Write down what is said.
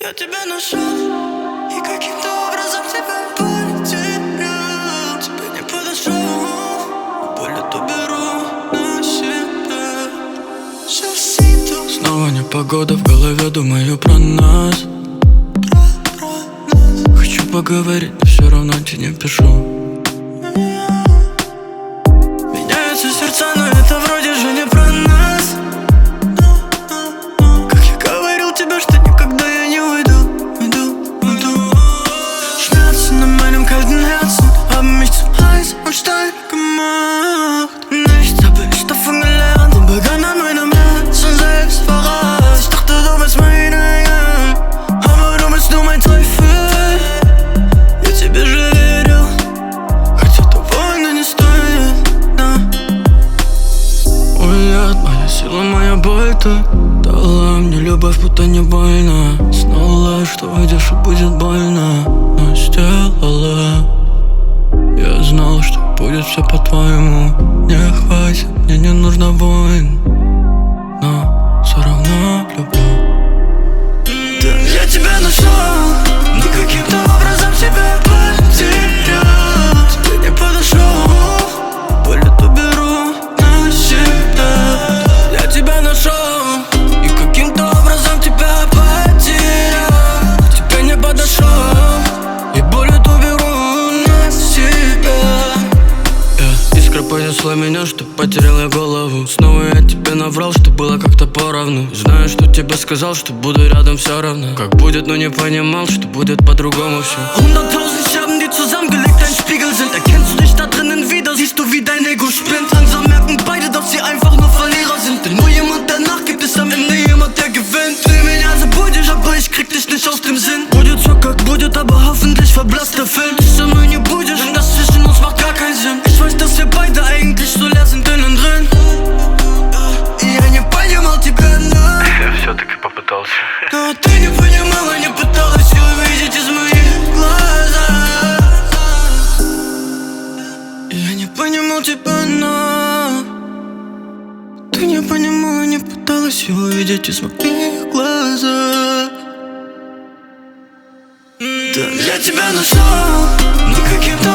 Я тебя нашел и каким-то образом тебя потерял. Тебе не подошел, боль эту беру на себя. Снова непогода в голове, думаю про нас. Хочу поговорить, но все равно тебе не пишу. Меняются сердца, но это вроде же не про нас. Как я говорил тебе, что никогда я не уйду. Schmerzen in meinem kalten Herzen haben mich zu heiß und steil gemacht. Nichts habe ich davon gelernt und begann an meinem Herzen Selbstverrat. Ich dachte, du bist mein Engel, aber du bist nur mein Teufel. Я тебе же верил, хотя того оно не стоит, да. Уйдет моя сила, моя боль, ты дала мне любовь, будто не больно. Знала, что уйдешь и будет больно, но сделала. Я знал, что будет все по-твоему. Не хватит, мне не нужно войн, но все равно люблю. Да, я тебя нашел, но каким-то образом тебя потерял. Тебе не подошел, боль эту беру на себя. Я тебя нашел и каким-то образом тебя потерял. Тебе не подошел и боль эту беру на себя. Искра понесла меня, что потерял я голову. Снова я тебе наврал, что было как-то поровну. Знаю, что тебе сказал, что буду рядом все равно. Как будет, но не понимал, что будет по-другому все. 100.000 Scherben, die zusammengelegt ein Spiegel sind. Erkennst du dich da drinnen wieder, siehst du, wie dein Ego spinnt. Langsam merken beide, dass sie einfach nur Verlierer sind. Denn nur jemand, der nachgibt, ist am Ende jemand, der gewinnt. Ты меня забудешь, aber ich krieg dich nicht aus dem Sinn. Будет so, как будет, aber hoffentlich verblasst der Film. Ты со мной не будешь, denn das zwischen uns macht gar keinen Sinn. Ich weiß, dass wir beide eigentlich so leer sind innen drin. И я не понимал тебя, но Я все-таки попытался. но ты не понимала, не пыталась увидеть из моих глаз. Я не понимал тебя, но ты не понимала, не пыталась увидеть из моих глаз. Да, я тебя нашел, но каким-то